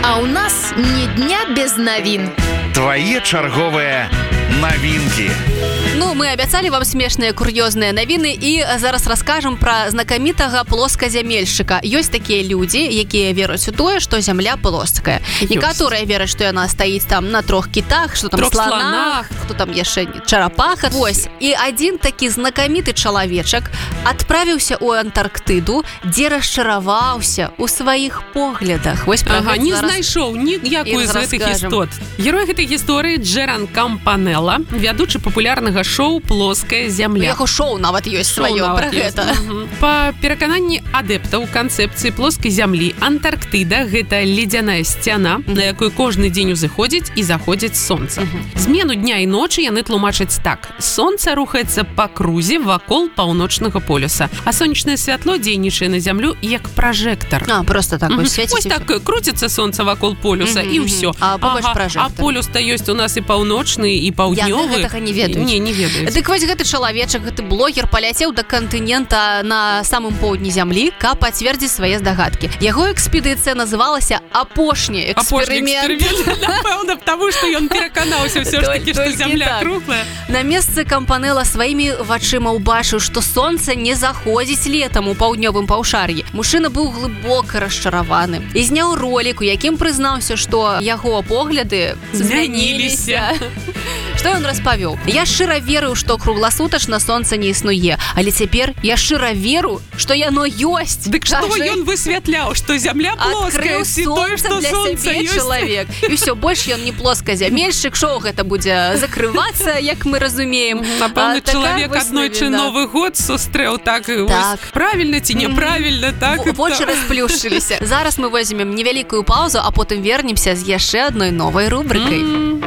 А у нас ни дня без новин. Твои чарговые новинки. Ну, мы абяцалі вам смешныя кур'ёзныя навіны і зараз раскажам пра знакамітага плосказямельшчыка. Ёсць такія людзі, якія веруць у тое, што зямля плоская. Некаторыя вераць, што яна стаіць там на 3 кітах, што там сланах, хто там яшчэ чарапаха. Вось. І адзін такі знакаміты чалавечак адправіўся ў Антарктыду, дзе расчараваўся ў сваіх поглядах. Вось пра не знайшоў ніякую з гэтых істот. Герой гэтай гісторыі Джеран Кампанелла, вядучы папулярнага шоу «Плоская зямля». Яго шоу нават ёсць сваё пра гэта. Па перакананні адэптаў канцэпцыі плоскай зямлі, Антарктыда – гэта ледзяная сцяна, на якой кожны дзень узыходзіць і заходзіць сонца. Змену дня і ночы яны тлумачаць так. Сонца рухаецца па крузе вакол паўночнага полюса, а сонечнае святло дзейнічае на зямлю як пражэктар. Просто так вось свеціць. Вось так круціцца сонца вакол полюса і ўсё. А побач пражэктар. А полюс-то ёсць у нас і паўночны, і паўднёвы. Я гэтага не ведаю. Не ведаюць. Дык вось гэты чалавечак, гэты блогер паляцеў да кантынента на самым поўдні зямлі, каб пацвердзіць свае здагадкі. Яго экспедыцыя называлася «Апошні эксперымент». Напэўна, таму што ён пераканаўся ўсё ж такі, што зямля круглая. На месцы Кампанелла сваімі вачыма ўбачыў, што сонца не заходзіць летам у паўднёвым паўшар'і. Мужчына быў глыбока расчараваны і зняў ролік, у якім прызнаўся, што яго погляды змяніліся. Што ён распавёў? Я шчыра верыў, што кругласутачна сонца не існуе, але цяпер я шчыра веру, што яно ёсць. Дык што ён высвятляў, што зямля плоская, ці тое, што сонца ёсць? Чалавек. І ўсё, больш ён не плосказямельшчык, шоу гэта будзе закрывацца, як мы разумеем. Напэўна, чалавек аднойчы Новы год сустрэў так, правільна ці няправільна, так? Вочы расплюшчыліся. Зараз мы возьмем невялікую паузу, а потым вернемся з яшчэ адной новай рубрыкай.